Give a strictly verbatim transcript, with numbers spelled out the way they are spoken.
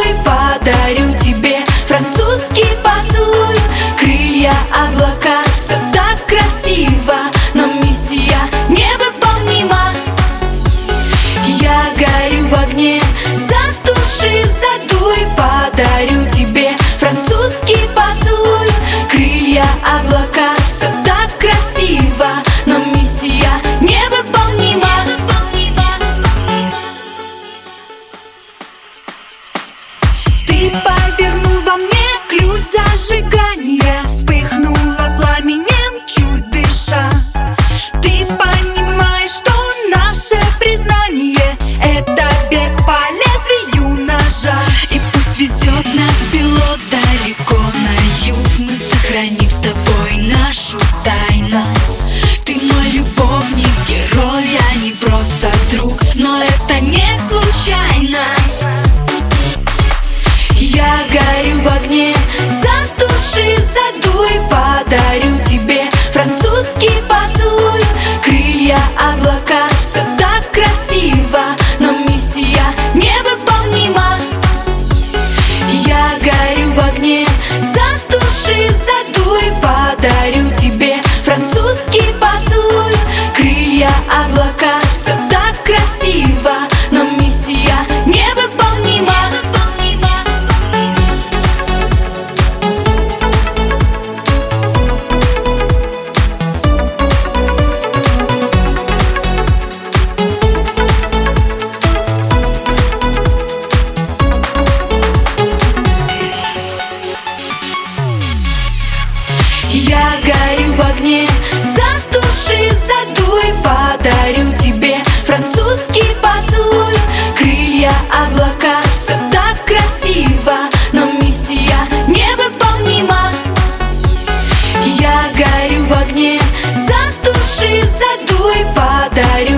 задуй, подарю тебе французский поцелуй. Крылья, облака, все так красиво, но миссия невыполнима. Я горю в огне, затуши, задуй, подарю тебе французский поцелуй. Крылья, облака, все так красиво, но миссия невыполнима. Ты повернул во мне ключ зажигания, вспыхнула пламенем, чуть дыша. Ты понимаешь, что наше признание — это бег по лезвию ножа. И пусть везет нас пилот далеко на юг, мы сохраним с тобой нашу тайну. Ты мой любовник, герой, я не просто друг, но это не случайно. Я горю в огне, затуши, задуй, подарю тебе французский поцелуй. Крылья, облака, все так красиво, но миссия невыполнима. Я горю в огне, затуши, задуй, подарю тебе французский поцелуй. Крылья, облака, все так красиво, но миссия невыполнима. Я горю в огне, затуши, задуй, подарю тебе французский поцелуй. Крылья, облака, все так красиво, но миссия невыполнима. Я горю в огне, затуши, задуй, подарю